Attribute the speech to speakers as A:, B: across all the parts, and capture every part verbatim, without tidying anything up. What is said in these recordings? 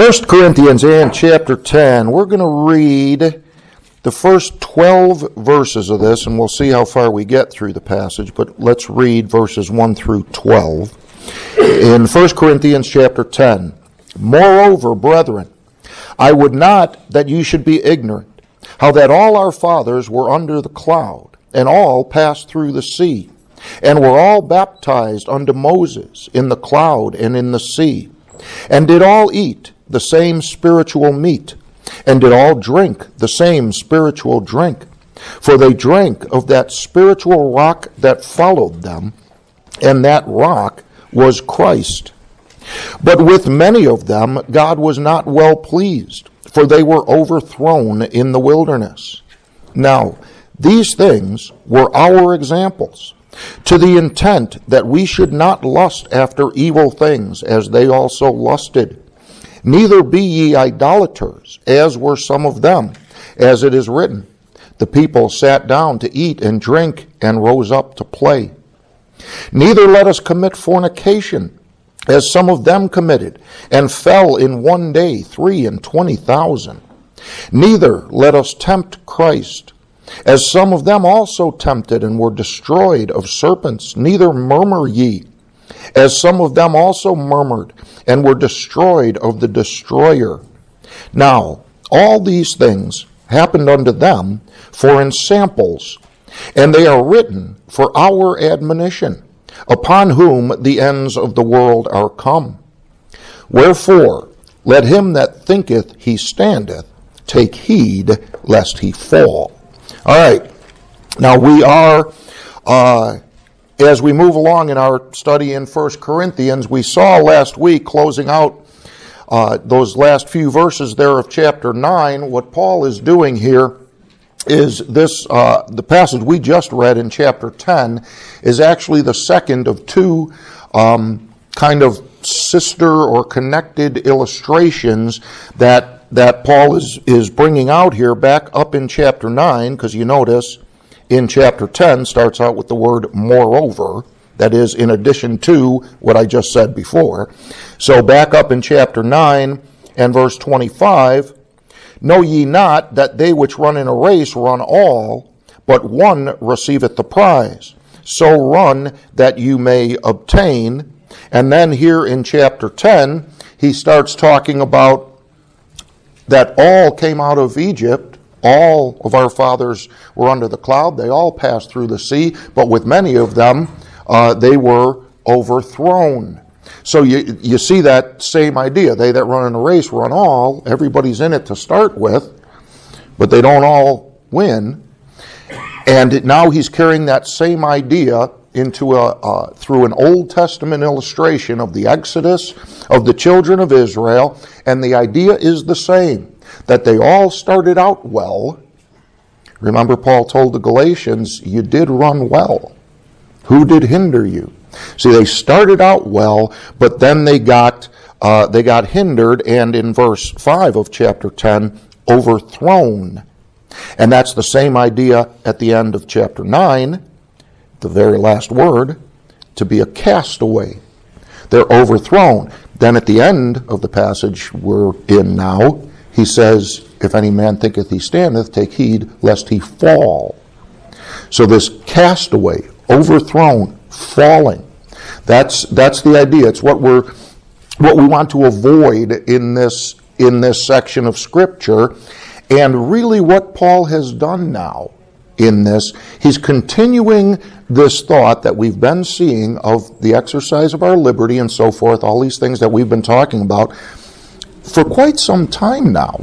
A: First Corinthians and chapter ten, we're going to read the first twelve verses of this, and we'll see how far we get through the passage, but let's read verses one through twelve. In First Corinthians chapter ten, "Moreover, brethren, I would not that you should be ignorant, how that all our fathers were under the cloud, and all passed through the sea, and were all baptized unto Moses in the cloud and in the sea, and did all eat the same spiritual meat, and did all drink the same spiritual drink. For they drank of that spiritual rock that followed them, and that rock was Christ. But with many of them God was not well pleased, for they were overthrown in the wilderness. Now, these things were our examples, to the intent that we should not lust after evil things, as they also lusted. Neither be ye idolaters, as were some of them, as it is written, the people sat down to eat and drink, and rose up to play. Neither let us commit fornication, as some of them committed, and fell in one day three and twenty thousand. Neither let us tempt Christ, as some of them also tempted, and were destroyed of serpents. Neither murmur ye, as some of them also murmured, and were destroyed of the destroyer. Now, all these things happened unto them for in samples, and they are written for our admonition, upon whom the ends of the world are come. Wherefore, let him that thinketh he standeth take heed lest he fall." All right. Now we are, uh, as we move along in our study in First Corinthians, we saw last week, closing out uh, those last few verses there of chapter nine, what Paul is doing here is this, uh, the passage we just read in chapter ten is actually the second of two um, kind of sister or connected illustrations that that Paul is, is bringing out here back up in chapter nine, because you notice in chapter ten starts out with the word moreover, that is in addition to what I just said before. So back up in chapter nine and verse twenty-five, "Know ye not that they which run in a race run all, but one receiveth the prize? So run that you may obtain." And then here in chapter ten, he starts talking about that all came out of Egypt. All of our fathers were under the cloud. They all passed through the sea, but with many of them, uh, they were overthrown. So you, you see that same idea. They that run in a race run all. Everybody's in it to start with, but they don't all win. And now he's carrying that same idea into a uh, through an Old Testament illustration of the Exodus of the children of Israel, and the idea is the same, that they all started out well. Remember, Paul told the Galatians, you did run well. Who did hinder you? See, they started out well, but then they got uh, they got hindered, and in verse five of chapter ten, overthrown. And that's the same idea at the end of chapter nine, the very last word, to be a castaway. They're overthrown. Then at the end of the passage we're in now, he says, if any man thinketh he standeth, take heed lest he fall. So this castaway, overthrown, falling, that's that's the idea. It's what we're what we want to avoid in this in this section of Scripture. And really what Paul has done now in this, he's continuing this thought that we've been seeing of the exercise of our liberty and so forth, all these things that we've been talking about for quite some time now.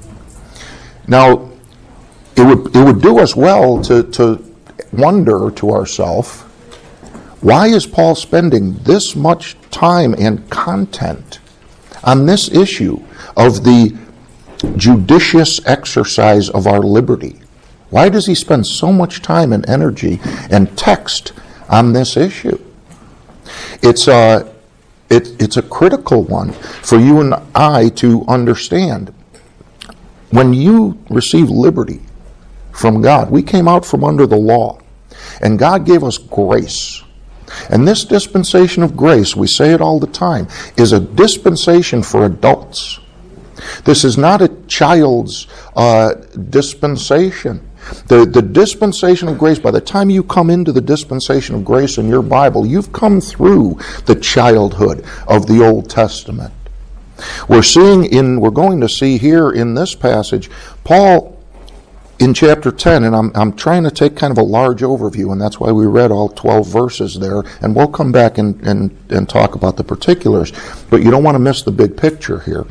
A: Now, it would it would do us well to, to wonder to ourselves, why is Paul spending this much time and content on this issue of the judicious exercise of our liberty? Why does he spend so much time and energy and text on this issue? It's a, it, it's a critical one for you and I to understand. When you receive liberty from God, we came out from under the law, and God gave us grace. And this dispensation of grace, we say it all the time, is a dispensation for adults. This is not a child's uh, dispensation. The, the dispensation of grace, by the time you come into the dispensation of grace in your Bible, you've come through the childhood of the Old Testament. We're seeing in, we're going to see here in this passage, Paul in chapter ten, and I'm, I'm trying to take kind of a large overview, and that's why we read all twelve verses there, and we'll come back and, and, and talk about the particulars, but you don't want to miss the big picture here.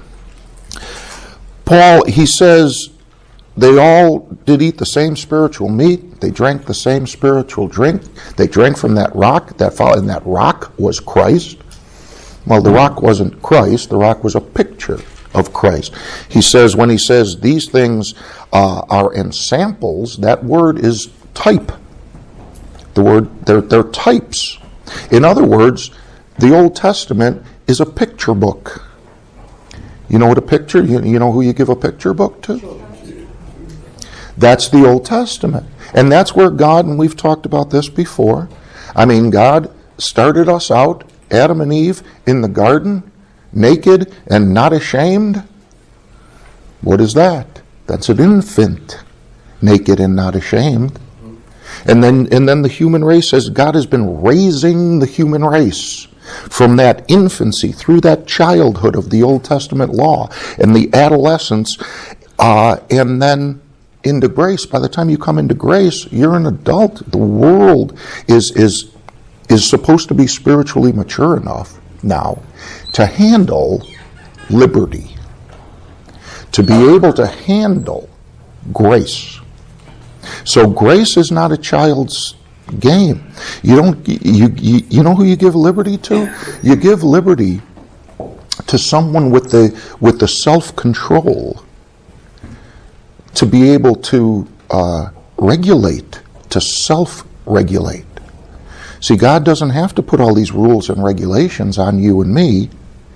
A: Paul, he says, they all did eat the same spiritual meat. They drank the same spiritual drink. They drank from that rock, that followed, and that rock was Christ. Well, the rock wasn't Christ. The rock was a picture of Christ. He says, when he says these things uh, are in samples, that word is type. The word, they're, they're types. In other words, the Old Testament is a picture book. You know what a picture, you, you know who you give a picture book to? That's the Old Testament. And that's where God, and we've talked about this before, I mean, God started us out, Adam and Eve, in the garden, naked and not ashamed. What is that? That's an infant, naked and not ashamed. And then, and then the human race says God has been raising the human race from that infancy through that childhood of the Old Testament law and the adolescence, uh, and then into grace. By the time you come into grace, you're an adult. The world is is is supposed to be spiritually mature enough now to handle liberty, to be able to handle grace. So grace is not a child's game. You don't you you, you know who you give liberty to? You give liberty to someone with the with the self-control to be able to uh, regulate, to self-regulate. See, God doesn't have to put all these rules and regulations on you and me,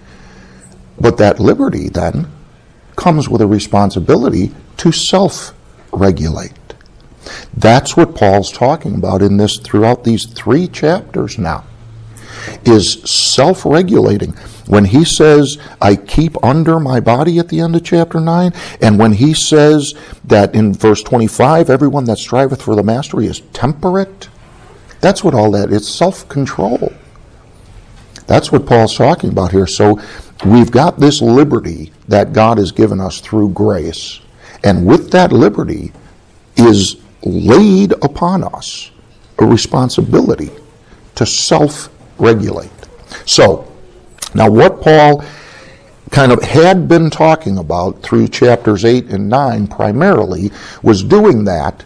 A: but that liberty then comes with a responsibility to self-regulate. That's what Paul's talking about in this throughout these three chapters now, is self-regulating. When he says, I keep under my body at the end of chapter nine, and when he says that in verse twenty-five, everyone that striveth for the mastery is temperate, that's what all that is, self-control. That's what Paul's talking about here. So we've got this liberty that God has given us through grace, and with that liberty is laid upon us a responsibility to self-regulate. So, now, what Paul kind of had been talking about through chapters eight and nine primarily was doing that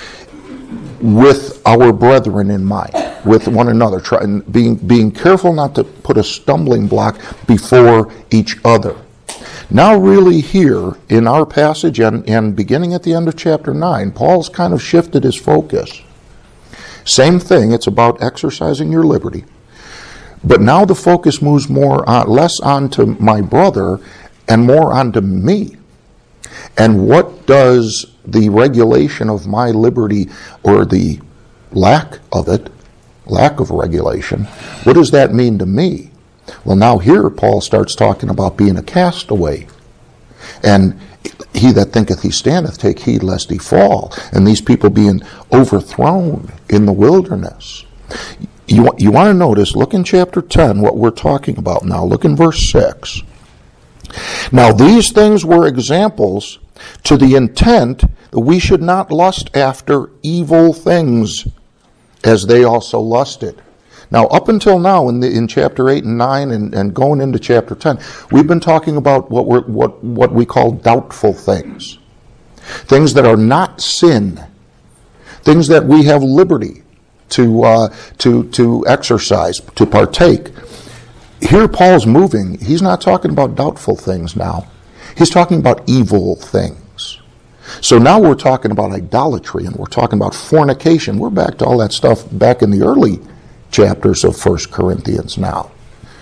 A: with our brethren in mind, with one another, trying, being, being careful not to put a stumbling block before each other. Now, really here in our passage and, and beginning at the end of chapter nine, Paul's kind of shifted his focus. Same thing, it's about exercising your liberty. But now the focus moves more on, less onto my brother and more onto me. And what does the regulation of my liberty, or the lack of it, lack of regulation, what does that mean to me? Well, now here Paul starts talking about being a castaway. And he that thinketh he standeth, take heed lest he fall. And these people being overthrown in the wilderness. You, you want to notice, look in chapter ten, what we're talking about now. Look in verse six. Now these things were examples to the intent that we should not lust after evil things, as they also lusted. Now, up until now, in, the, in chapter eight and nine and, and going into chapter ten, we've been talking about what, we're, what, what we call doubtful things. Things that are not sin. Things that we have liberty to uh, to to exercise, to partake. Here Paul's moving. He's not talking about doubtful things now. He's talking about evil things. So now we're talking about idolatry, and we're talking about fornication. We're back to all that stuff back in the early chapters of First Corinthians now.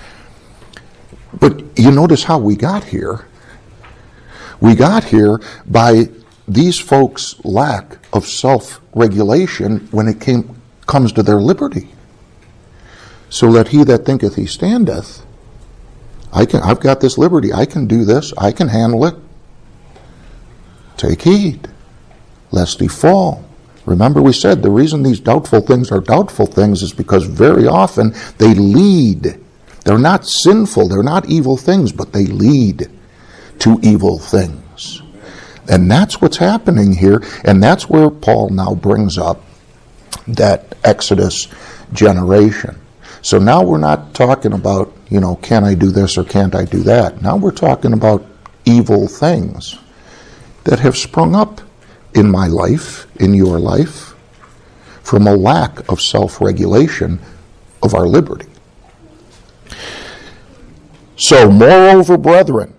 A: But you notice how we got here. We got here by these folks' lack of self-regulation when it came comes to their liberty. So that he that thinketh he standeth I can, I've got this liberty. I can do this. I can handle it. Take heed, lest he fall. Remember we said the reason these doubtful things are doubtful things is because very often they lead. They're not sinful, they're not evil things, but they lead to evil things. And that's what's happening here, and that's where Paul now brings up that Exodus generation. So now we're not talking about, you know, can I do this or can't I do that? Now we're talking about evil things that have sprung up in my life, in your life, from a lack of self-regulation of our liberty. So, moreover, brethren,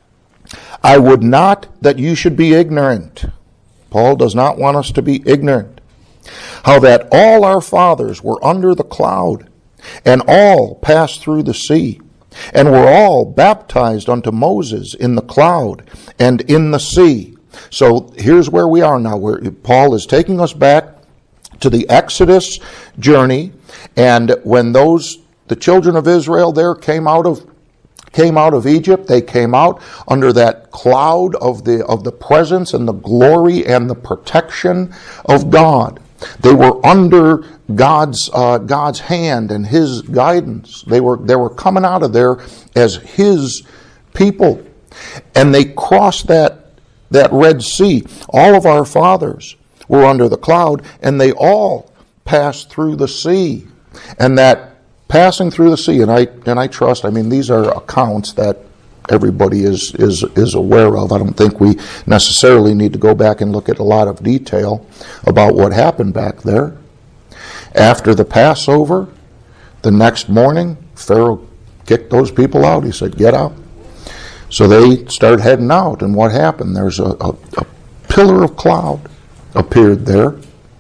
A: I would not that you should be ignorant. Paul does not want us to be ignorant. How that all our fathers were under the cloud, and all passed through the sea, and were all baptized unto Moses in the cloud and in the sea. So here's where we are now. Where Paul is taking us back to the Exodus journey, and when those the children of Israel there came out of came out of Egypt, they came out under that cloud of the of the presence and the glory and the protection of God. They were under God's uh, God's hand and His guidance. They were they were coming out of there as His people, and they crossed that that Red Sea. All of our fathers were under the cloud, and they all passed through the sea. And that passing through the sea, and I and I trust, I mean, these are accounts that everybody is is is aware of. I don't think we necessarily need to go back and look at a lot of detail about what happened back there. After the Passover, the next morning, Pharaoh kicked those people out. He said, get out. So they start heading out, and what happened? There's a, a, a pillar of cloud appeared there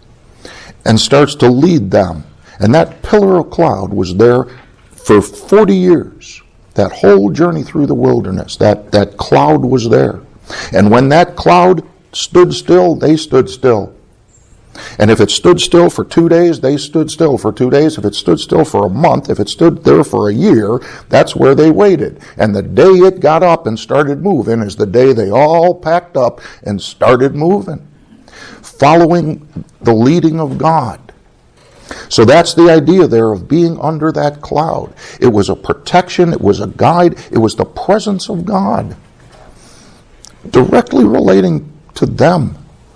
A: and starts to lead them. And that pillar of cloud was there for forty years. That whole journey through the wilderness, that, that cloud was there. And when that cloud stood still, they stood still. And if it stood still for two days, they stood still for two days. If it stood still for a month, if it stood there for a year, that's where they waited. And the day it got up and started moving is the day they all packed up and started moving, following the leading of God. So that's the idea there of being under that cloud. It was a protection, it was a guide, it was the presence of God directly relating to them.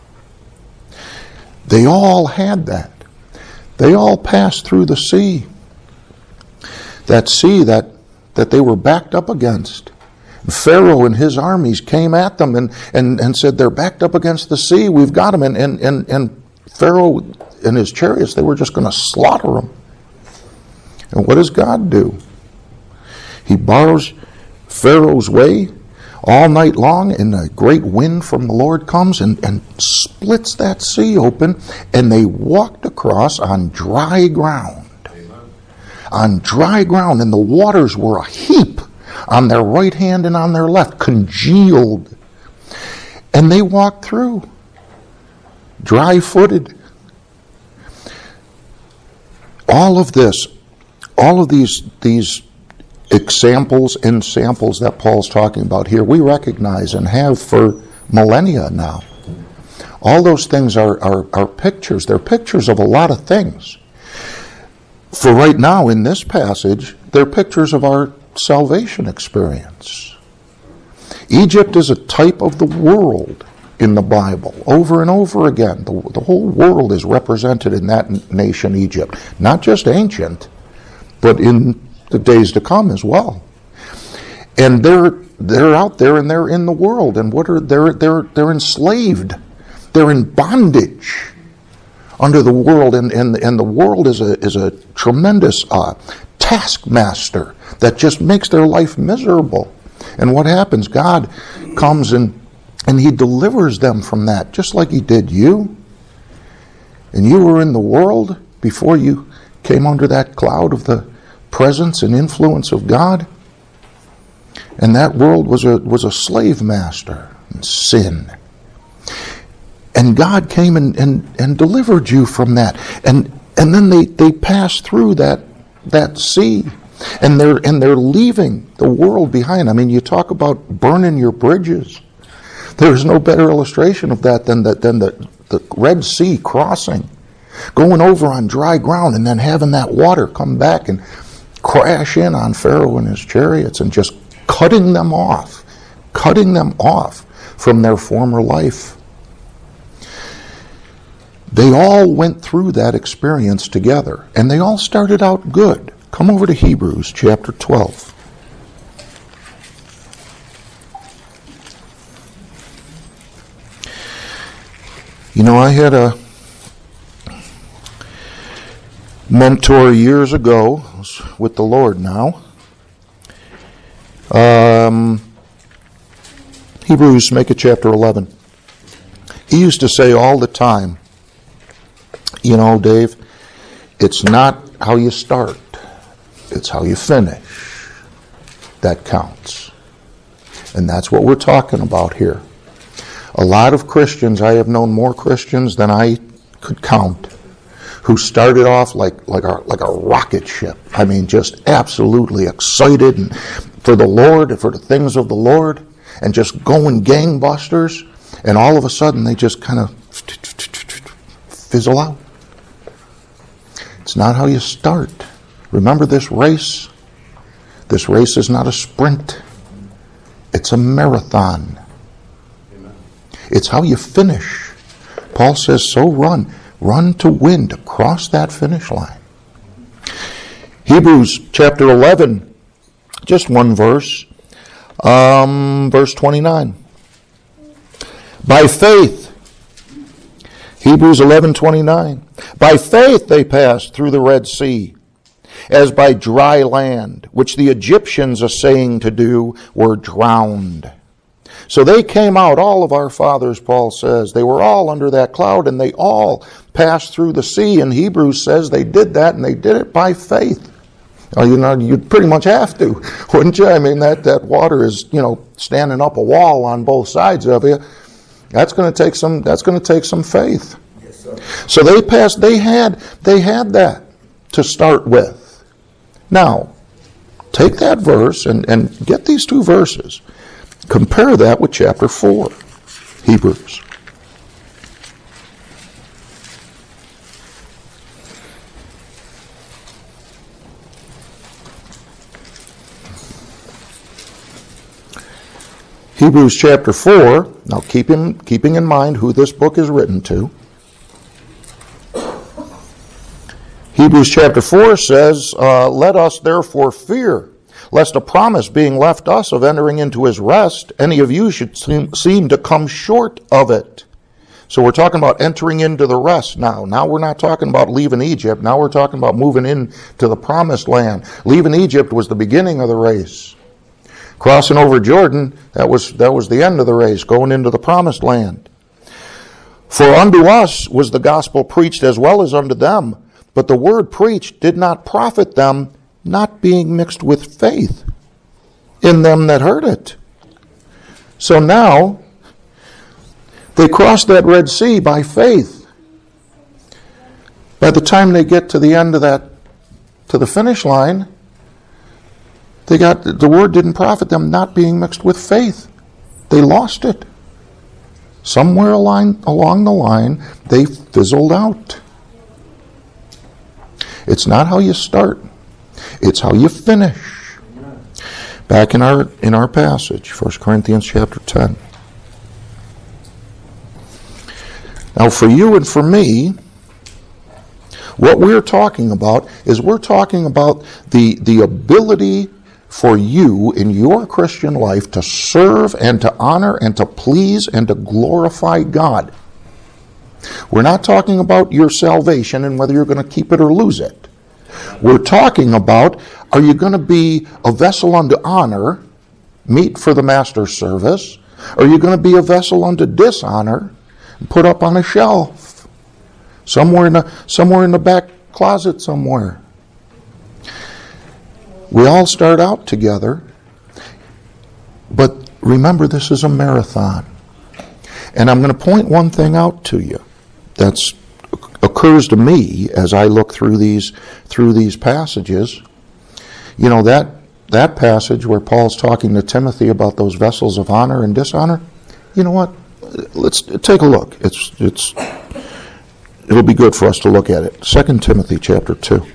A: They all had that. They all passed through the sea. That sea that, that they were backed up against. Pharaoh and his armies came at them and, and, and said, they're backed up against the sea. We've got them. And, and, and, and Pharaoh and his chariots, they were just going to slaughter them. And what does God do? He borrows Pharaoh's way all night long, and a great wind from the Lord comes and, and splits that sea open, and they walked across on dry ground. Amen. On dry ground, and the waters were a heap on their right hand and on their left, congealed. And they walked through, dry-footed. All of this, all of these these examples and samples that Paul's talking about here, we recognize and have for millennia now. All those things are, are, are pictures. They're pictures of a lot of things. For right now, in this passage, they're pictures of our salvation experience. Egypt is a type of the world in the Bible, over and over again. The, the whole world is represented in that nation, Egypt. Not just ancient, but in the days to come as well. And they're they're out there and they're in the world, and what are they're they're they're enslaved. They're in bondage under the world, and and, and the world is a is a tremendous uh, taskmaster that just makes their life miserable. And what happens? God comes and and He delivers them from that, just like He did you. And you were in the world before you came under that cloud of the presence and influence of God. And that world was a was a slave master in sin. And God came and, and, and delivered you from that. And and then they, they passed through that that sea. And they're and they're leaving the world behind. I mean, you talk about burning your bridges. There's no better illustration of that than the, than the, the Red Sea crossing, going over on dry ground and then having that water come back and crash in on Pharaoh and his chariots and just cutting them off, cutting them off from their former life. They all went through that experience together, and they all started out good. Come over to Hebrews chapter twelve. You know, I had a mentor years ago, with the Lord now. Um, Hebrews, make it chapter eleven. He used to say all the time, you know, Dave, it's not how you start, it's how you finish that counts. And that's what we're talking about here. A lot of Christians, I have known more Christians than I could count, who started off like like a like a rocket ship. I mean, just absolutely excited and for the Lord and for the things of the Lord, and just going gangbusters, and all of a sudden they just kind of fizzle out. It's not how you start. Remember this race? This race is not a sprint. It's a marathon. It's how you finish. Paul says, so run. Run to win, to cross that finish line. Hebrews chapter eleven, just one verse, um, verse twenty-nine. By faith, Hebrews eleven twenty-nine. By faith they passed through the Red Sea, as by dry land, which the Egyptians, essaying to do, were drowned. So they came out, all of our fathers, Paul says. They were all under that cloud, and they all passed through the sea. And Hebrews says they did that, and they did it by faith. Well, you know, you'd pretty much have to, wouldn't you? I mean, that, that water is, you know, standing up a wall on both sides of you. That's going to take some. That's going to take some faith. Yes, sir. So they passed. They had. They had that to start with. Now, take that verse and, and get these two verses. Compare that with chapter four, Hebrews. Hebrews chapter four, now keep in, keeping in mind who this book is written to. Hebrews chapter four says, uh, let us therefore fear, lest a promise being left us of entering into his rest, any of you should seem, seem to come short of it. So we're talking about entering into the rest now. Now we're not talking about leaving Egypt. Now we're talking about moving into the promised land. Leaving Egypt was the beginning of the race. Crossing over Jordan, that was, that was the end of the race, going into the promised land. For unto us was the gospel preached as well as unto them, but the word preached did not profit them, not being mixed with faith in them that heard it. So now, they crossed that Red Sea by faith. By the time they get to the end of that, to the finish line, they got, the word didn't profit them, not being mixed with faith. They lost it. Somewhere along, along the line, they fizzled out. It's not how you start. It's how you finish. Back in our in our passage, First Corinthians chapter ten. Now for you and for me, what we're talking about is we're talking about the, the ability for you in your Christian life to serve and to honor and to please and to glorify God. We're not talking about your salvation and whether you're going to keep it or lose it. We're talking about, are you going to be a vessel unto honor, meet for the master's service? Or are you going to be a vessel unto dishonor, and put up on a shelf, somewhere in the, somewhere in the back closet somewhere? We all start out together, but remember, this is a marathon. And I'm going to point one thing out to you that's occurs to me as I look through these through these passages. You know, that that passage where Paul's talking to Timothy about those vessels of honor and dishonor, you know what? Let's take a look. It's it's it'll be good for us to look at it. Second Timothy chapter two.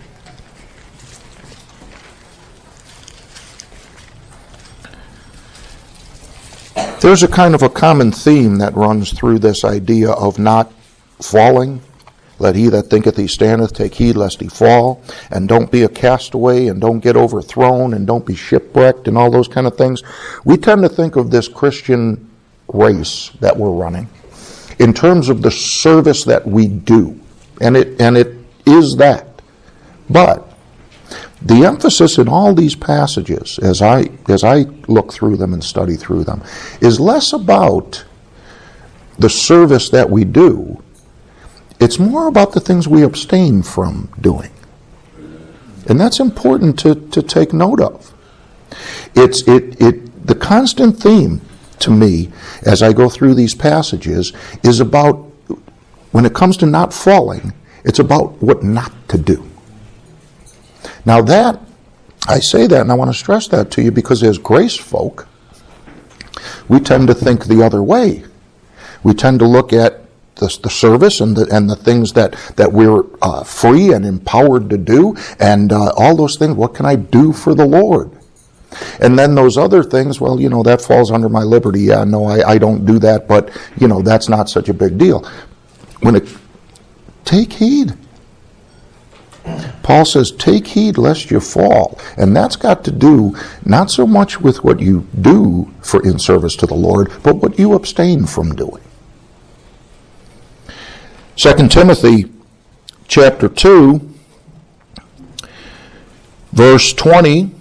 A: There's a kind of a common theme that runs through this idea of not falling. Let he that thinketh he standeth take heed lest he fall, and don't be a castaway, and don't get overthrown, and don't be shipwrecked, and all those kind of things. We tend to think of this Christian race that we're running in terms of the service that we do, and it and it is that. But the emphasis in all these passages, as I as I look through them and study through them, is less about the service that we do. It's more about the things we abstain from doing. And that's important to, to take note of. It's it it the constant theme to me as I go through these passages is about, when it comes to not falling, it's about what not to do. Now that, I say that and I want to stress that to you because as grace folk, we tend to think the other way. We tend to look at the, the service and the and the things that, that we're uh, free and empowered to do, and uh, all those things. What can I do for the Lord? And then those other things, well, you know, that falls under my liberty. Yeah, no, I, I don't do that, but, you know, that's not such a big deal. When it, take heed. Paul says, take heed lest you fall. And that's got to do not so much with what you do for in service to the Lord, but what you abstain from doing. Second Timothy chapter two, verse twenty,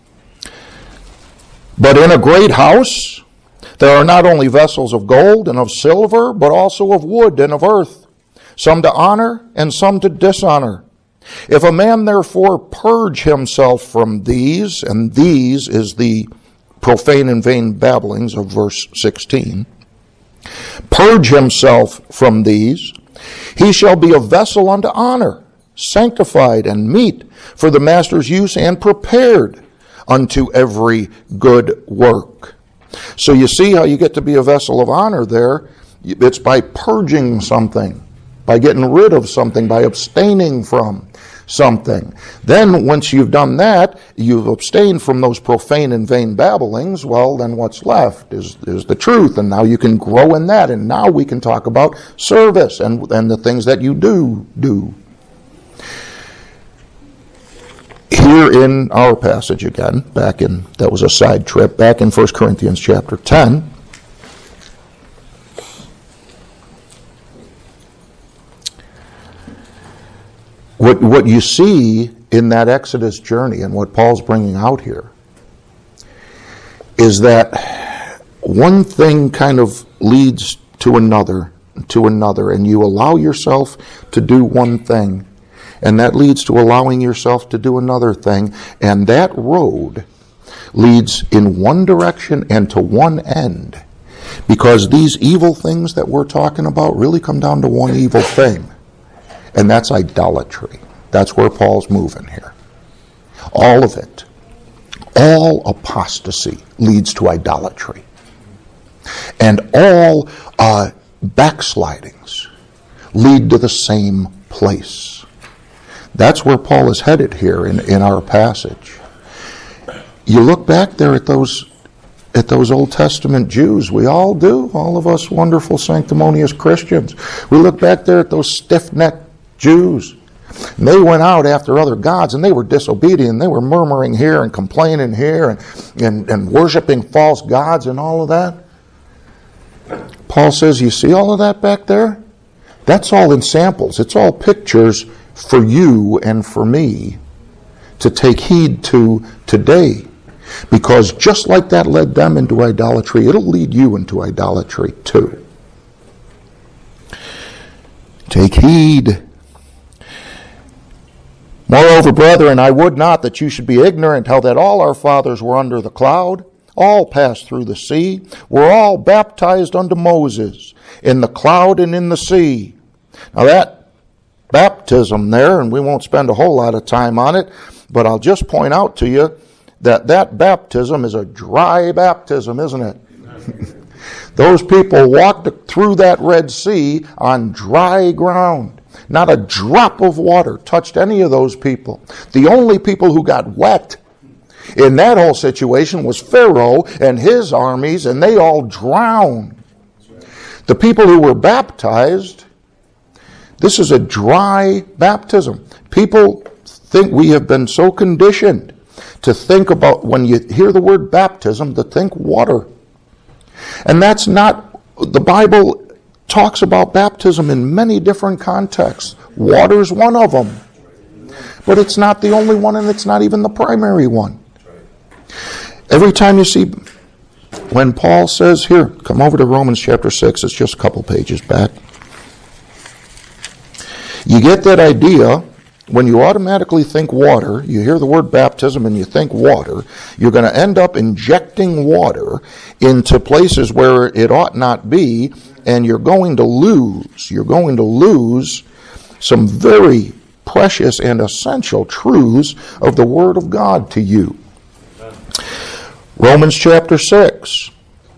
A: but in a great house there are not only vessels of gold and of silver, but also of wood and of earth, some to honor and some to dishonor. If a man therefore purge himself from these, and these is the profane and vain babblings of verse sixteen, purge himself from these, he shall be a vessel unto honor, sanctified and meet for the master's use, and prepared unto every good work. So you see how you get to be a vessel of honor there. It's by purging something, by getting rid of something, by abstaining from something. Then once you've done that, you've abstained from those profane and vain babblings, well, then what's left is, is the truth, and now you can grow in that, and now we can talk about service and, and the things that you do do. Here in our passage again, back in, that was a side trip, back in First Corinthians chapter ten, What what you see in that Exodus journey and what Paul's bringing out here is that one thing kind of leads to another, to another, and you allow yourself to do one thing, and that leads to allowing yourself to do another thing, and that road leads in one direction and to one end, because these evil things that we're talking about really come down to one evil thing. And that's idolatry. That's where Paul's moving here. All of it. All apostasy leads to idolatry. And all uh, backslidings lead to the same place. That's where Paul is headed here in, in our passage. You look back there at those at those Old Testament Jews. We all do. All of us wonderful, sanctimonious Christians. We look back there at those stiff-necked Jews. And they went out after other gods, and they were disobedient. They were murmuring here and complaining here and, and, and worshiping false gods and all of that. Paul says, you see all of that back there? That's all in samples. It's all pictures for you and for me to take heed to today. Because just like that led them into idolatry, it'll lead you into idolatry too. Take heed. Moreover, brethren, I would not that you should be ignorant how that all our fathers were under the cloud, all passed through the sea, were all baptized unto Moses in the cloud and in the sea. Now that baptism there, and we won't spend a whole lot of time on it, But I'll just point out to you that that baptism is a dry baptism, isn't it? Those people walked through that Red Sea on dry ground. Not a drop of water touched any of those people. The only people who got wet in that whole situation was Pharaoh and his armies, and they all drowned. The people who were baptized, this is a dry baptism. People think we have been so conditioned to think about, when you hear the word baptism, to think water. And that's not, the Bible talks about baptism in many different contexts. Water is one of them. But it's not the only one, and it's not even the primary one. Every time you see, when Paul says, here, come over to Romans chapter six, it's just a couple pages back. You get that idea, when you automatically think water, you hear the word baptism and you think water, you're going to end up injecting water into places where it ought not be, and you're going to lose, you're going to lose some very precious and essential truths of the Word of God to you. Romans chapter six.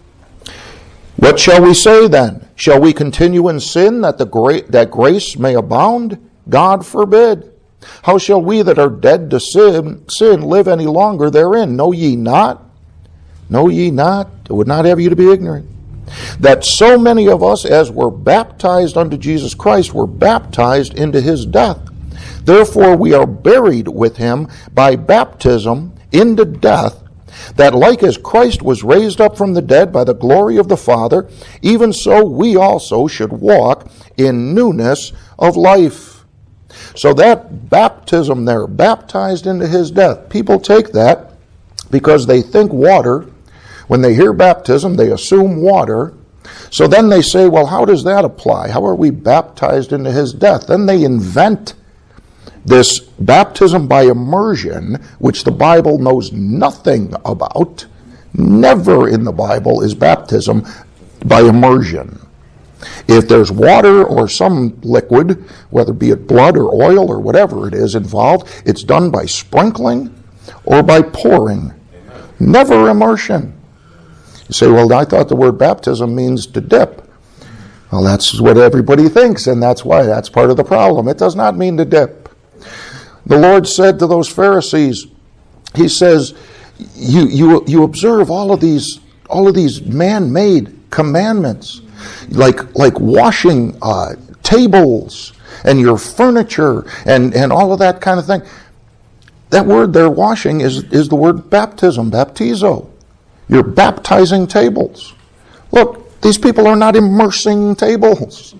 A: What shall we say then? Shall we continue in sin that the gra- that grace may abound? God forbid. How shall we that are dead to sin, sin live any longer therein? Know ye not? Know ye not? I would not have you to be ignorant. That so many of us as were baptized unto Jesus Christ were baptized into his death. Therefore we are buried with him by baptism into death, that like as Christ was raised up from the dead by the glory of the Father, even so we also should walk in newness of life. So that baptism there, baptized into his death, people take that because they think water. When they hear baptism, they assume water. So then they say, well, how does that apply? How are we baptized into his death? Then they invent this baptism by immersion, which the Bible knows nothing about. Never in the Bible is baptism by immersion. If there's water or some liquid, whether be it blood or oil or whatever it is involved, it's done by sprinkling or by pouring. Never immersion. You say, well, I thought the word baptism means to dip. Well, that's what everybody thinks, and that's why that's part of the problem. It does not mean to dip. The Lord said to those Pharisees, he says, you you you observe all of these all of these man-made commandments, like like washing uh, tables and your furniture and, and all of that kind of thing. That word there, washing, is, is the word baptism, baptizo. You're baptizing tables. Look, these people are not immersing tables.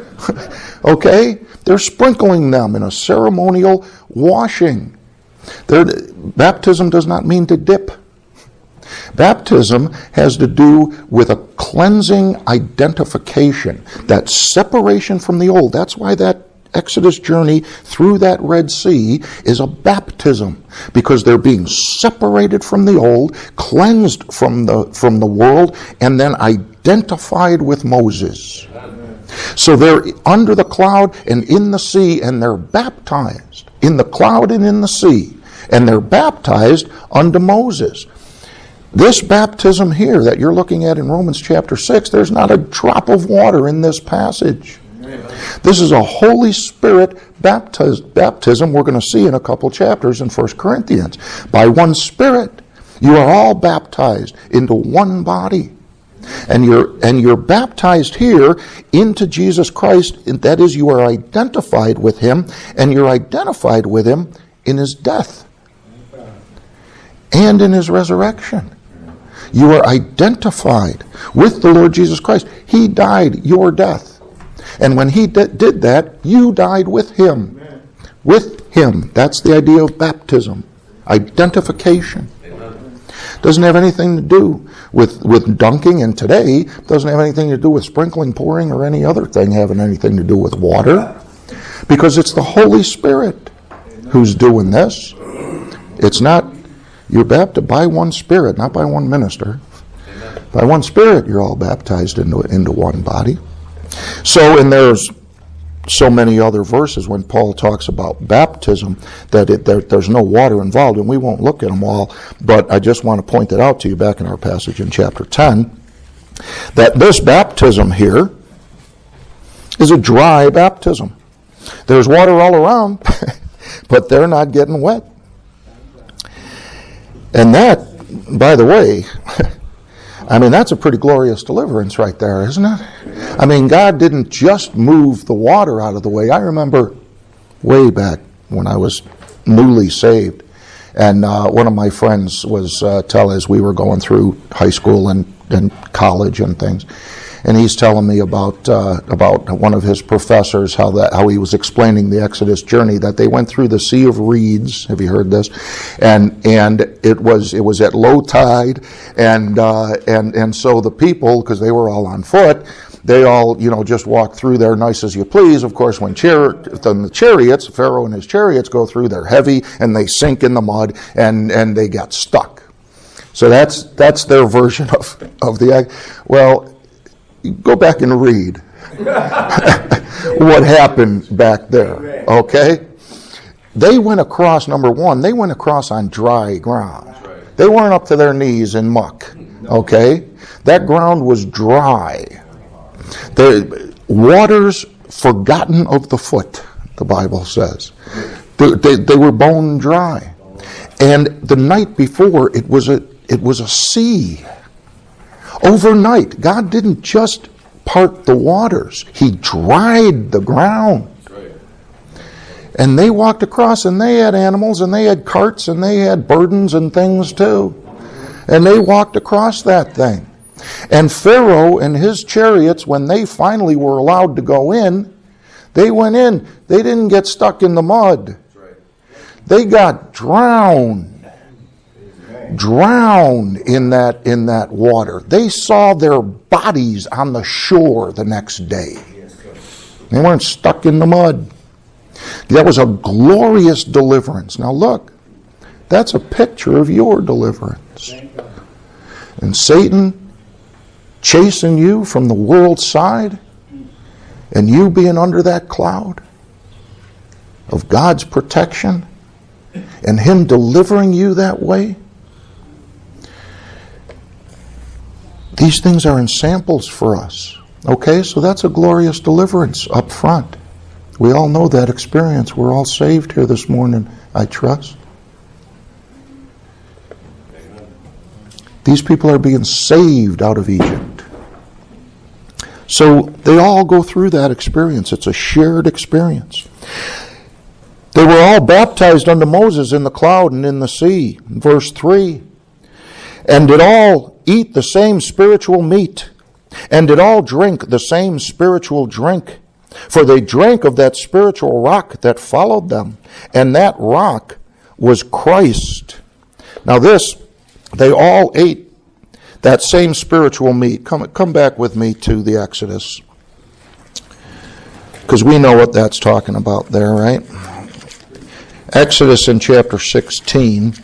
A: Okay? They're sprinkling them in a ceremonial washing. They're, baptism does not mean to dip. Baptism has to do with a cleansing identification, that separation from the old. That's why that Exodus journey through that Red Sea is a baptism, because they're being separated from the old, cleansed from the from the world, and then identified with Moses. So they're under the cloud and in the sea, and they're baptized in the cloud and in the sea, and they're baptized unto Moses. This baptism here that you're looking at in Romans chapter six, there's not a drop of water in this passage. This is a Holy Spirit baptiz- baptism we're going to see in a couple chapters in First Corinthians. By one Spirit, you are all baptized into one body. And you're, and you're baptized here into Jesus Christ. That is, you are identified with him, and you're identified with him in his death and in his resurrection. You are identified with the Lord Jesus Christ. He died your death. And when he d- did that, you died with him. Amen. With him. That's the idea of baptism. Identification. Amen. Doesn't have anything to do with, with dunking, and today doesn't have anything to do with sprinkling, pouring, or any other thing having anything to do with water. Because it's the Holy Spirit who's doing this. It's not, you're baptized by one Spirit, not by one minister. Amen. By one Spirit, you're all baptized into, into one body. So, and there's so many other verses when Paul talks about baptism that it, there, there's no water involved, and we won't look at them all, but I just want to point it out to you back in our passage in chapter ten, that this baptism here is a dry baptism. There's water all around, but they're not getting wet. And that, by the way, I mean, that's a pretty glorious deliverance right there, isn't it? I mean, God didn't just move the water out of the way. I remember way back when I was newly saved, and uh, one of my friends was uh, telling us we were going through high school and, and college and things, and he's telling me about uh, about one of his professors, how that how he was explaining the Exodus journey, that they went through the Sea of Reeds. Have you heard this? And and it was it was at low tide, and uh, and and so the people, because they were all on foot, they all, you know, just walk through there nice as you please. Of course, when char- then the chariots, Pharaoh and his chariots go through, they're heavy and they sink in the mud, and and they got stuck. So that's that's their version of of the well. Go back and read what happened back there, okay? They went across, number one, they went across on dry ground. They weren't up to their knees in muck, okay? That ground was dry. The waters forgotten of the foot, the Bible says. They, they, they were bone dry. And the night before, it was a it was a sea. Overnight, God didn't just part the waters. He dried the ground. And they walked across, and they had animals, and they had carts, and they had burdens and things too. And they walked across that thing. And Pharaoh and his chariots, when they finally were allowed to go in, they went in. They didn't get stuck in the mud. They got drowned. Drowned in that in that water. They saw their bodies on the shore the next day. They weren't stuck in the mud. That was a glorious deliverance. Now look, that's a picture of your deliverance. And Satan chasing you from the world's side, and you being under that cloud of God's protection, and Him delivering you that way. These things are in samples for us. Okay, so that's a glorious deliverance up front. We all know that experience. We're all saved here this morning, I trust. These people are being saved out of Egypt. So they all go through that experience. It's a shared experience. They were all baptized unto Moses in the cloud and in the sea. Verse three. And did all eat the same spiritual meat, and did all drink the same spiritual drink. For they drank of that spiritual rock that followed them, and that rock was Christ. Now this, they all ate that same spiritual meat. Come, come back with me to the Exodus, because we know what that's talking about there, right? Exodus in chapter sixteen.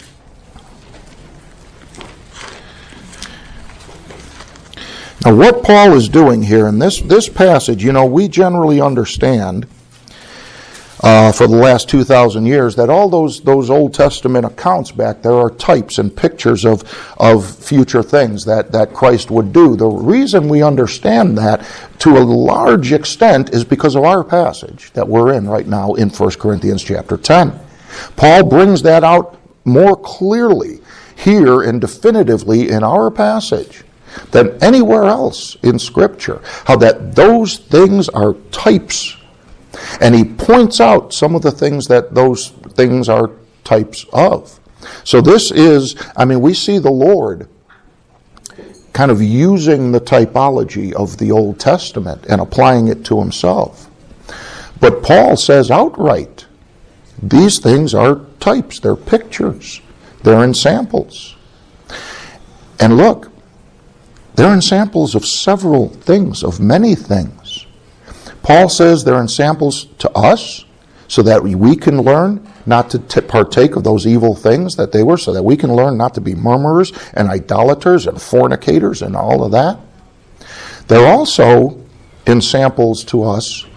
A: Now, what Paul is doing here in this, this passage, you know, we generally understand uh, for the last two thousand years that all those those Old Testament accounts back there are types and pictures of, of future things that, that Christ would do. The reason we understand that to a large extent is because of our passage that we're in right now in First Corinthians chapter ten. Paul brings that out more clearly here and definitively in our passage than anywhere else in Scripture, how that those things are types. And he points out some of the things that those things are types of. So this is, I mean, we see the Lord kind of using the typology of the Old Testament and applying it to himself. But Paul says outright, these things are types, they're pictures, they're in samples. And look, they're in samples of several things, of many things. Paul says they're in samples to us so that we can learn not to t- partake of those evil things that they were, so that we can learn not to be murmurers and idolaters and fornicators and all of that. They're also in samples to us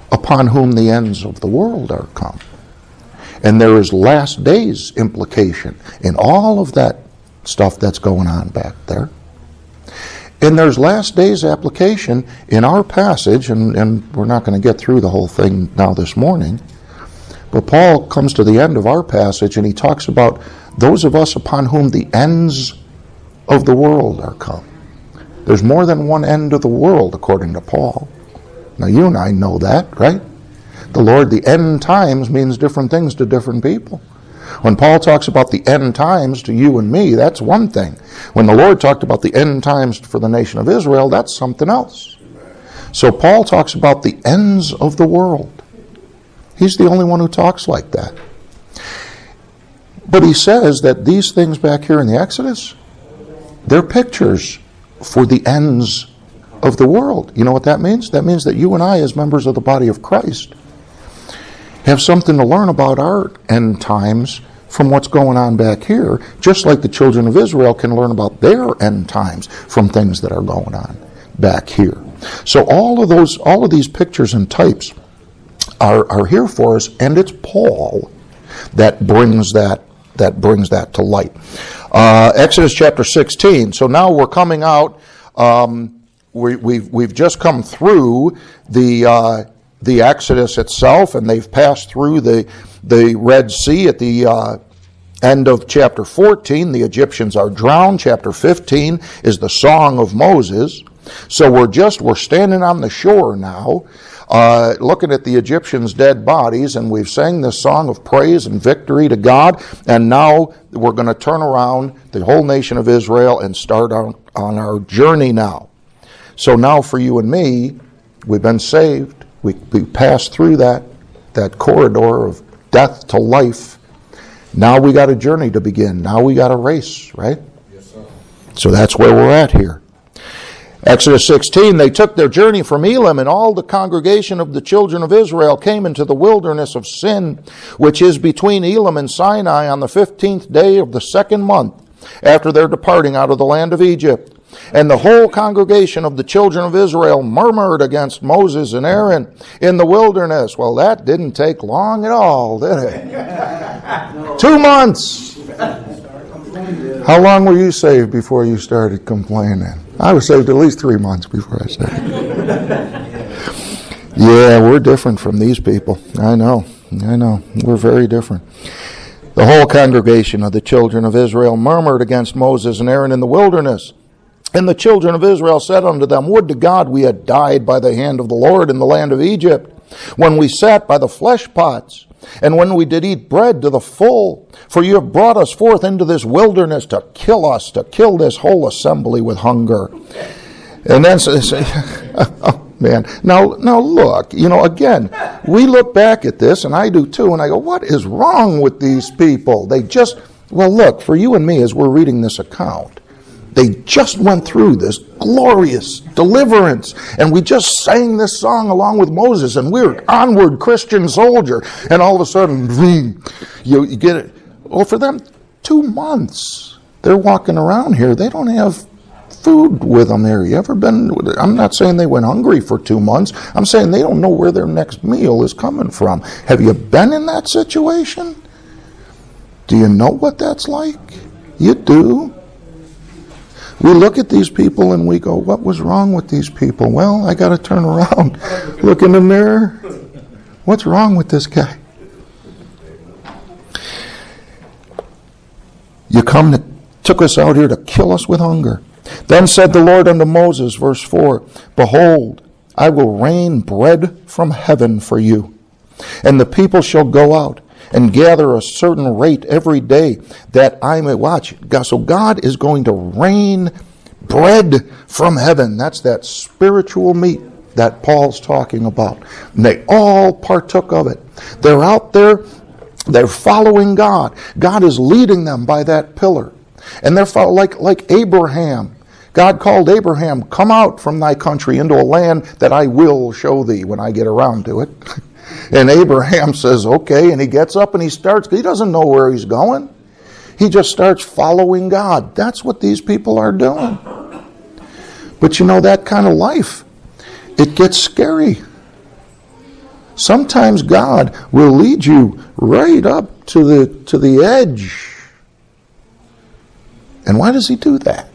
A: upon whom the ends of the world are come. And there is last days implication in all of that stuff that's going on back there. And there's last days application in our passage, and, and we're not going to get through the whole thing now this morning, but Paul comes to the end of our passage and he talks about those of us upon whom the ends of the world are come. There's more than one end of the world, according to Paul. Now you and I know that, right? The Lord, the end times means different things to different people. When Paul talks about the end times to you and me, that's one thing. When the Lord talked about the end times for the nation of Israel, that's something else. So Paul talks about the ends of the world. He's the only one who talks like that. But he says that these things back here in the Exodus, they're pictures for the ends of the world. You know what that means? That means that you and I, as members of the body of Christ, have something to learn about our end times from what's going on back here, just like the children of Israel can learn about their end times from things that are going on back here. So all of those, all of these pictures and types are, are here for us, and it's Paul that brings that that brings that to light. Uh, Exodus chapter sixteen. So now we're coming out. Um, we, we've we've just come through the. Uh, the Exodus itself, and they've passed through the the Red Sea at the uh, end of chapter fourteen. The Egyptians are drowned. Chapter fifteen is the Song of Moses. So we're just, we're standing on the shore now, uh, looking at the Egyptians' dead bodies, and we've sang this song of praise and victory to God, and now we're going to turn around the whole nation of Israel and start on, on our journey now. So now for you and me, we've been saved. We, we passed through that, that corridor of death to life. Now we got a journey to begin. Now we got a race, right? Yes, sir. So that's where we're at here. Exodus sixteen, they took their journey from Elim, and all the congregation of the children of Israel came into the wilderness of Sin, which is between Elim and Sinai, on the fifteenth day of the second month, after their departing out of the land of Egypt. And the whole congregation of the children of Israel murmured against Moses and Aaron in the wilderness. Well, that didn't take long at all, did it? Two months. How long were you saved before you started complaining? I was saved at least three months before I started. Yeah, we're different from these people. I know. I know. We're very different. The whole congregation of the children of Israel murmured against Moses and Aaron in the wilderness. And the children of Israel said unto them, Would to God we had died by the hand of the Lord in the land of Egypt, when we sat by the flesh pots, and when we did eat bread to the full. For you have brought us forth into this wilderness to kill us, to kill this whole assembly with hunger. And then, oh man, now, now look, you know, again, we look back at this, and I do too, and I go, what is wrong with these people? They just, well, look, for you and me as we're reading this account, they just went through this glorious deliverance, and we just sang this song along with Moses, and we're onward Christian soldier, and all of a sudden, you, you get it. Well, for them, two months, they're walking around here. They don't have food with them there. You ever been, I'm not saying they went hungry for two months. I'm saying they don't know where their next meal is coming from. Have you been in that situation? Do you know what that's like? You do. We look at these people and we go, what was wrong with these people? Well, I got to turn around, look in the mirror. What's wrong with this guy? You come to, took us out here to kill us with hunger. Then said the Lord unto Moses, verse four, Behold, I will rain bread from heaven for you, and the people shall go out and gather a certain rate every day, that I may watch. So God is going to rain bread from heaven. That's that spiritual meat that Paul's talking about. And they all partook of it. They're out there, they're following God. God is leading them by that pillar. And they're follow, like, like Abraham. God called Abraham, come out from thy country into a land that I will show thee when I get around to it. And Abraham says, okay, and he gets up and he starts, he doesn't know where he's going. He just starts following God. That's what these people are doing. But you know, that kind of life, it gets scary. Sometimes God will lead you right up to the to the edge. And why does he do that?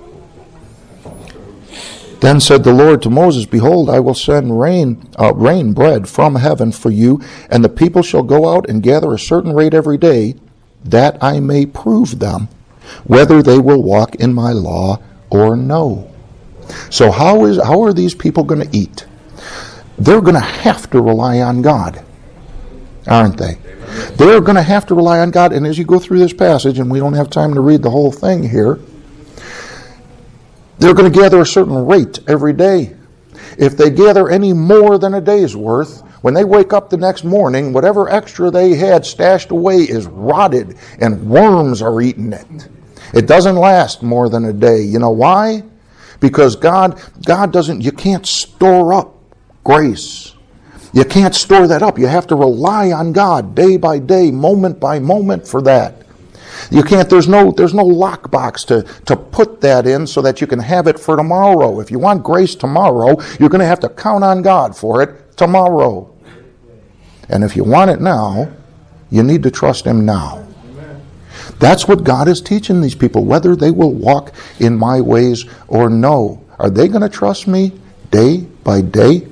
A: Then said the Lord to Moses, Behold, I will send rain, uh, rain bread from heaven for you, and the people shall go out and gather a certain rate every day, that I may prove them, whether they will walk in my law or no. So how is how are these people going to eat? They're going to have to rely on God, aren't they? They're going to have to rely on God. And as you go through this passage, and we don't have time to read the whole thing here, they're going to gather a certain rate every day. If they gather any more than a day's worth, when they wake up the next morning, whatever extra they had stashed away is rotted and worms are eating it. It doesn't last more than a day. You know why? Because God, God doesn't, you can't store up grace. You can't store that up. You have to rely on God day by day, moment by moment for that. You can't, there's no there's no lockbox to, to put that in so that you can have it for tomorrow. If you want grace tomorrow, you're going to have to count on God for it tomorrow. And if you want it now, you need to trust Him now. That's what God is teaching these people, whether they will walk in my ways or no. Are they going to trust me day by day?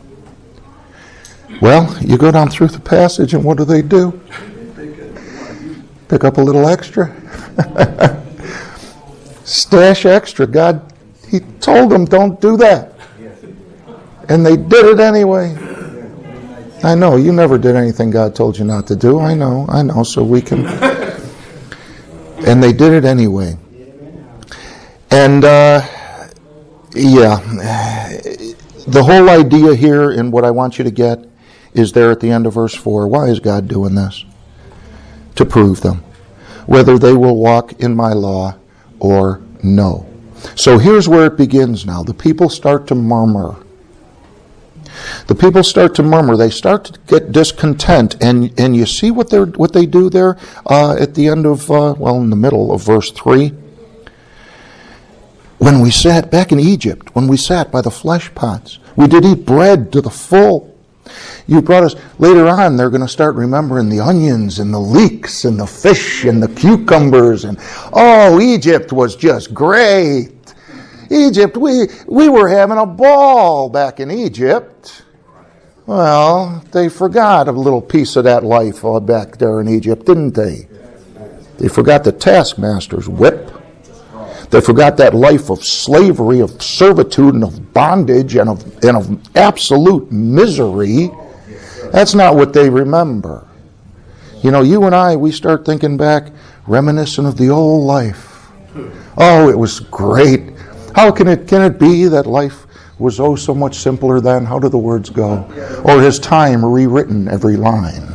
A: Well, you go down through the passage and what do they do? Pick up a little extra. Stash extra. God, He told them don't do that. And they did it anyway. I know, you never did anything God told you not to do. I know, I know, so we can... And they did it anyway. And, uh, yeah, the whole idea here, and what I want you to get, is there at the end of verse four. Why is God doing this? To prove them, whether they will walk in my law or no. So here's where it begins now. The people start to murmur. The people start to murmur. They start to get discontent. And, and you see what, they're, what they do there uh, at the end of, uh, well, in the middle of verse three. When we sat back in Egypt, when we sat by the flesh pots, we did eat bread to the full. You brought us, later on, they're going to start remembering the onions and the leeks and the fish and the cucumbers. And, oh, Egypt was just great. Egypt, we, we were having a ball back in Egypt. Well, they forgot a little piece of that life back there in Egypt, didn't they? They forgot the taskmaster's whip. They forgot that life of slavery, of servitude, and of bondage, and of, and of absolute misery. That's not what they remember. You know, you and I, we start thinking back, reminiscent of the old life. Oh, it was great. How can it can it be that life was oh so much simpler then? How do the words go? Or has time rewritten every line?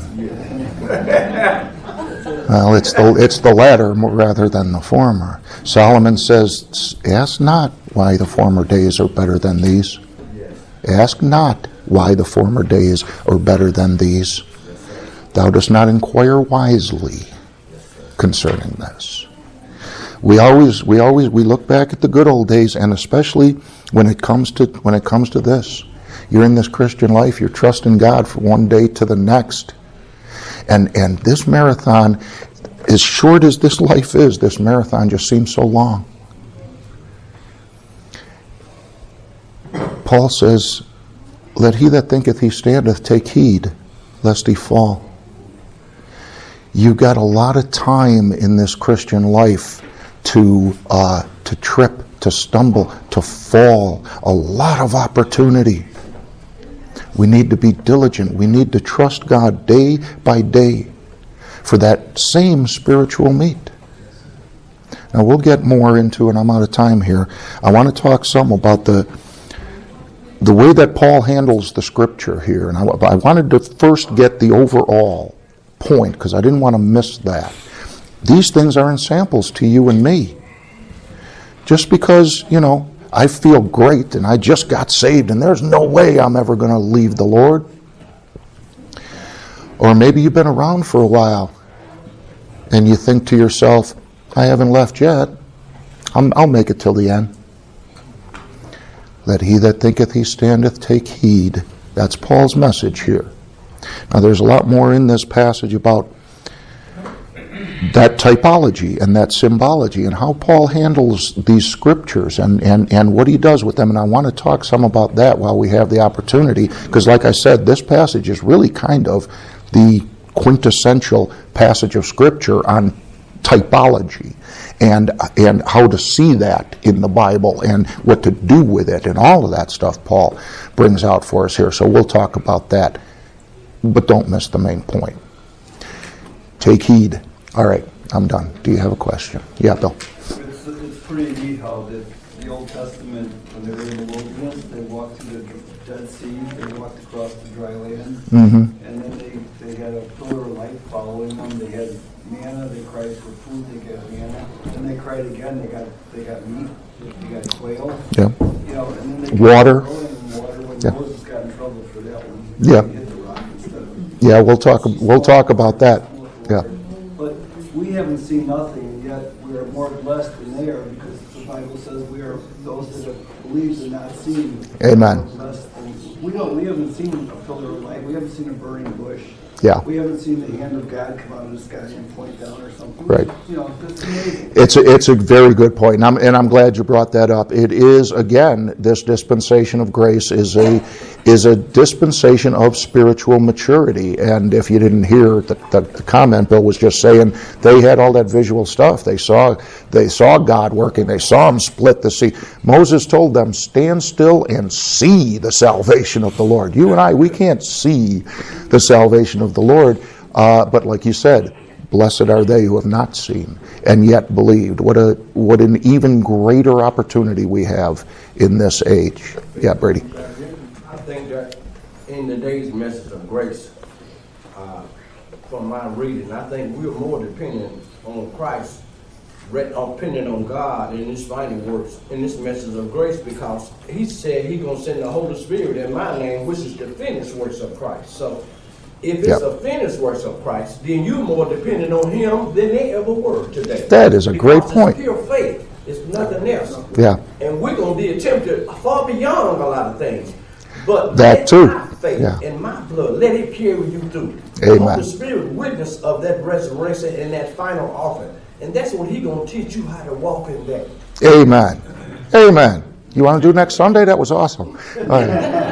A: Well, it's the it's the latter rather than the former. Solomon says, ask not why the former days are better than these. Ask not why the former days are better than these. Thou dost not inquire wisely concerning this. We always we always we look back at the good old days, and especially when it comes to when it comes to this. You're in this Christian life, you're trusting God from one day to the next. And and this marathon, as short as this life is, this marathon just seems so long. Paul says, let he that thinketh he standeth take heed, lest he fall. You've got a lot of time in this Christian life to uh, to trip, to stumble, to fall. A lot of opportunity. We need to be diligent. We need to trust God day by day for that same spiritual meat. Now we'll get more into, and I'm out of time here, I want to talk some about the the way that Paul handles the scripture here. And I, I wanted to first get the overall point, because I didn't want to miss that. These things are in samples to you and me. Just because, you know, I feel great and I just got saved and there's no way I'm ever going to leave the Lord. Or maybe you've been around for a while and you think to yourself, I haven't left yet. I'm, I'll make it till the end. Let he that thinketh he standeth take heed. That's Paul's message here. Now, there's a lot more in this passage about that typology and that symbology and how Paul handles these scriptures and, and, and what he does with them. And I want to talk some about that while we have the opportunity, because like I said, this passage is really kind of the quintessential passage of Scripture on typology and and how to see that in the Bible and what to do with it and all of that stuff Paul brings out for us here. So we'll talk about that, but don't miss the main point. Take heed. All right, I'm done. Do you have a question? Yeah, Bill.
B: It's, it's pretty neat how the, the Old Testament, when they were in the wilderness, they walked through the Dead Sea, they walked across the dry land,
A: Mm-hmm.
B: and then they, they had a pillar of light following them. They had manna, they cried for food, they got manna. Then they cried again, they got they got meat, they got quail.
A: Yeah.
B: You know, and then they
A: Water.
B: Water when
A: Yeah.
B: Moses got in trouble for that one.
A: Yeah.
B: He hit the rock instead of.
A: Yeah, we'll talk. We'll talk about that. Yeah.
B: But we haven't seen nothing, and yet we are more blessed than they are, because the Bible says we are those that have believed and not seen.
A: Amen.
B: Blessed. We don't. We haven't seen a pillar of light. We haven't seen a burning bush.
A: Yeah.
B: We haven't seen the hand of God come out of the sky and point down or something.
A: Right.
B: You know, that's amazing.
A: It's a, it's a very good point, and I'm, and I'm glad you brought that up. It is, again, this dispensation of grace is a is a dispensation of spiritual maturity. And if you didn't hear the, the, the comment, Bill was just saying they had all that visual stuff. They saw they saw God working. They saw Him split the sea. Moses told them, "Stand still and see the salvation of the Lord." You and I, we can't see the salvation of the Lord, uh, but like you said, blessed are they who have not seen and yet believed. What a what an even greater opportunity we have in this age. Yeah, Brady.
C: I think that in today's message of grace, uh, from my reading, I think we're more dependent on Christ, dependent on God in His final works, in this message of grace, because He said He's going to send the Holy Spirit in my name, which is the finished works of Christ. So if it's
A: Yep.
C: a finished works of Christ, then you're more dependent on Him than they ever were today.
A: That is a great
C: Because
A: point.
C: It's pure faith. It's nothing else.
A: Yeah.
C: And we're going to be tempted far beyond a lot of things. But
A: That
C: let
A: too.
C: my faith
A: Yeah.
C: and my blood, let it carry you through. The
A: Amen.
C: Holy Spirit witness of that resurrection and that final offering. And that's what He's going to teach you how to walk in that.
A: Amen. Amen. You want to do next Sunday? That was awesome. All right.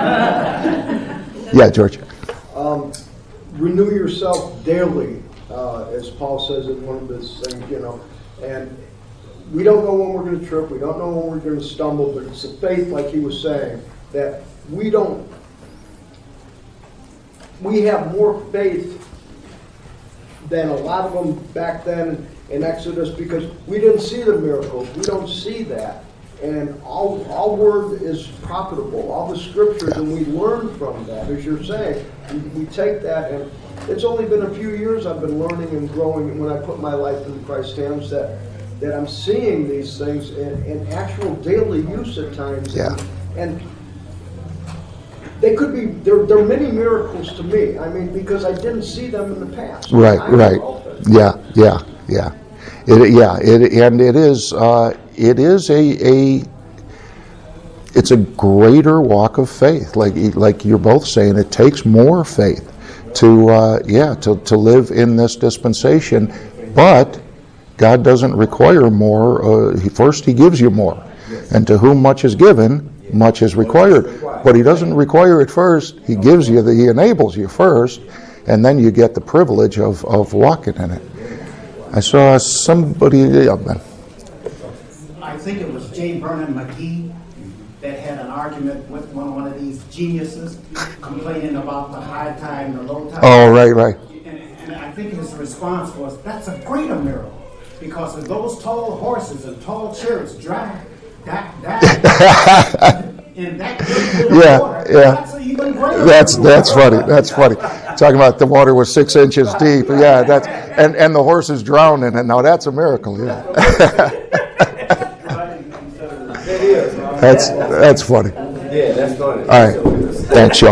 A: Yeah, George.
D: Um, renew yourself daily, uh, as Paul says in one of his things, you know. And we don't know when we're going to trip. We don't know when we're going to stumble. But it's the faith, like he was saying, that we don't. We have more faith than a lot of them back then in Exodus, because we didn't see the miracles. We don't see that. And all, all word is profitable, all the scriptures, and we learn from that, as you're saying. We, we take that, and it's only been a few years I've been learning and growing when I put my life in Christ's hands, that, that I'm seeing these things in, in actual daily use at times.
A: Yeah.
D: And, and they could be, they're, they're many miracles to me. I mean, because I didn't see them in the past.
A: Right,
D: I
A: right.
D: know that.
A: Yeah, yeah, yeah. It, yeah, it, and it is uh, it is a, a it's a greater walk of faith. Like like you're both saying, it takes more faith to uh, yeah to, to live in this dispensation. But God doesn't require more. Uh, he, first, He gives you more, and to whom much is given, much is required. But He doesn't require it first. He gives you the, He enables you first, and then you get the privilege of, of walking in it. I saw somebody. Yeah, man.
E: I think it was J. Vernon McGee that had an argument with one, one of these geniuses, complaining about the high tide and the low tide.
A: Oh, right, right.
E: And, and I think his response was, "That's a greater miracle, because if those tall horses and tall chariots drag that that in that bit of
A: Yeah,
E: water,
A: yeah.
E: that's an even greater.
A: That's
E: miracle."
A: that's funny. That's funny. Talking about the water was six inches deep. Yeah, that's and, and the horse is drowning. And now that's a miracle. Yeah. That's that's funny.
C: Yeah, that's funny.
A: All right. Thanks, y'all.